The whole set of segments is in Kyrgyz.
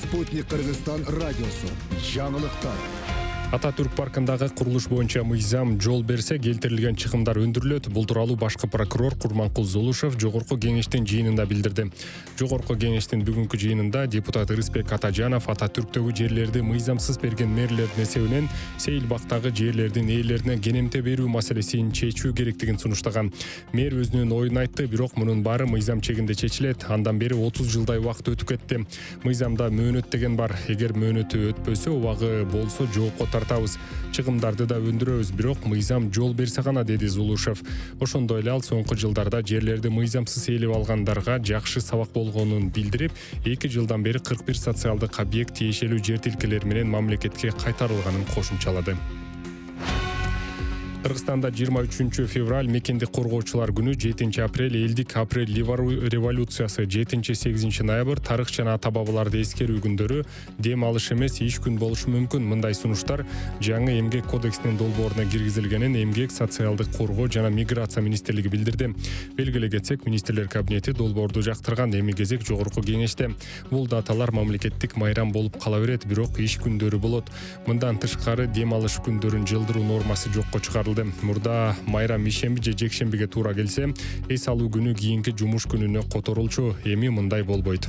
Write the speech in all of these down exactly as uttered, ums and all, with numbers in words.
Спутник Кыргызстан радиосу. Жаңылыктар. Ататүрк паркындагы курулуш боюнча мыйзам жол берсе келтирилген чыгымдар өндүрүлөт. Бул тууралуу башкы прокурор Курманкул Зулушев жогорку кеңештин жыйынында билдирди. Жогорку кеңештин бүгүнкү жыйынында депутат Ырысбек Атажанов Ататүрктөгү жерлерди мыйзамсыз берген мэрлердин эсебинен Сейилбактагы жерлердин ээлерине кенемте берүү маселесин чечүү керектигин сунуштаган. Мэр өзүнүн оюн айтты, бирок мунун баары мыйзам чегинде чечилет. Андан бери отуз жылдай убакыт өтүп кетти. Мыйзамда мөөнөт деген бар. Эгер мөөнөтү өтпөсө, убагы болсо жоопко тартабыз. Чыгымдарды да өндүрөбүз, бирок мыйзам жол берсе гана, деди Зулушев. Ошондой эле ал соңку жылдарда жерлерди мыйзамсыз ээлеп алгандарга жакшы сабак болгонун билдирип, эки жылдан бери кырк бир социалдык объект тиешелүү жер тилкелери менен мамлекетке кайтарылганын кошумчалады. Кыргызстанда жыйырма үчүнчү февраль мекенди коргоочулар күнү, жетинчи апрель элдик апрель революциясы, жетинчи сегизинчи ноябрь тарых жана ата бабаларды эскерүү күндөрү дем алыш эмес иш күн болушу мүмкүн. Мындай сунуштар жаңы эмгек кодексинин долбооруна киргизилгенин Эмгек, социалдык коргоо жана миграция министрлиги билдирди. Белгилей кетсек, министрлер кабинети долбоорду жактырган. Эми кезек жогорку кеңеште. Бул даталар мамлекеттик майрам болуп кала берет, бирок иш күндөрү болот. Мындан тышкары дем алыш күндөрүн жылдыруу нормасы жокко чыгарылды. Мурда майрам ишемби же жекшембиге туура келсе, эс алуу күнү кийинки жумуш күнүнө которулчу. Эми мындай болбойт.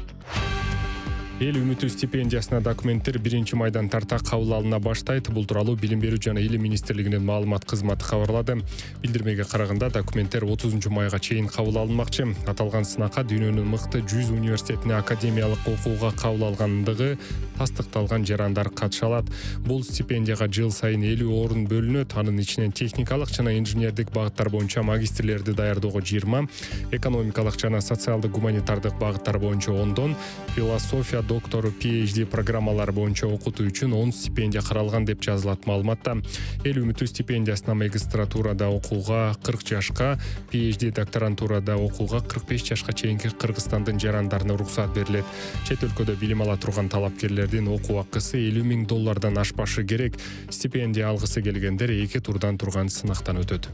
Эл үмүтү стипендиясына документтер биринчи майдан тарта кабыл алына баштайт. Бул тууралуу Билим берүү жана илим министрлигинин маалымат кызматы кабарлады. Билдирмеге караганда, документтер отузунчу майга чейин кабыл алынмакчы. Аталган сынакка дүйнөнүн мыкты жүз университетине академиялык окууга кабыл алгандыгы тастыкталган жарандар катыша алат. Бул стипендияга жыл сайын элүү орун бөлүнөт. Анын ичинен техникалык жана инженердик багыттар боюнча магистрлерди даярдоого жыйырма, экономикалык жана социалдык гуманитардык багыттар боюнча ондон, философия доктору пи эйч ди программалары боюнча окутуу үчүн он стипендия каралган деп жазылат маалыматта. Эл үмүтү стипендиясына магистратурада окууга кырк жашка, пи эйч ди докторантурада окууга кырк беш жашка чейинки Кыргызстандын жарандарына уруксат берилет. Чет өлкөдө билим ала турган талапкерлердин окуу акысы элүү миң доллардан ашпашы керек. Стипендия алгысы келгендер эки турдан турган сынактан өтөт.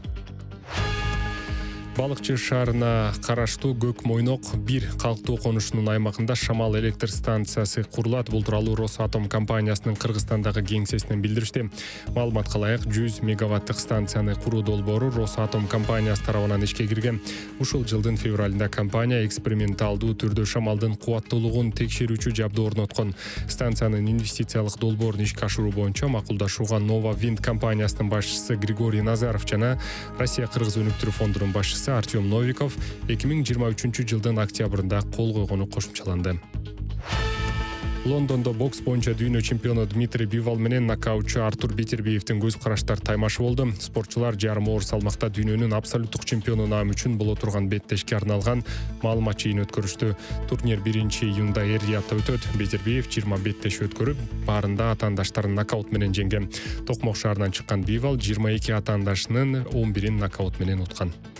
Балыкчы шаарына караштуу Көк Мойнок бир калктуу конушунун аймагында Шамал электр станциясы курулат. Бул тууралуу Росатом компаниясынын Кыргызстандагы кеңсесинен билдиришти. Маалыматка ылайык, жүз мегаваттык станцияны куруу долбоору Росатом компаниясы тарабынан ишке кирген. Ушул жылдын февралында компания эксперименталдуу түрдө шамалдын кубаттуулугун текшерүүчү жабдуу орноткон. Станциянын инвестициялык долбоорун ишке ашыруу боюнча макулдашууга Нова Винд компаниясынын башчысы Григорий Назаров жана Россия Кыргыз өнүктүрүү фондунун башчысы Артем Новиков эки миң жыйырма үчүнчү жылдын октябрында кол койгону кошумчаланды. Лондондо бокс боюнча дүйнө чемпиону Дмитрий Бивал менен нокаутчу Артур Бетербиевдин көз караштар таймашы болду. Спортчулар жарым оор салмакта дүйнөнүн абсолюттук чемпиону наамы үчүн боло турган беттешке арналган маалымат жыйын өткөрүштү. Турнир биринчи июнда Эр-Риядта өтөт. Бетербиев жыйырма беттеш өткөрүп, баарында атаандаштарын нокаут менен жеңген. Токмок шаарынан чыккан Бивал жыйырма эки атаандашынын он бирин нокаут менен уткан.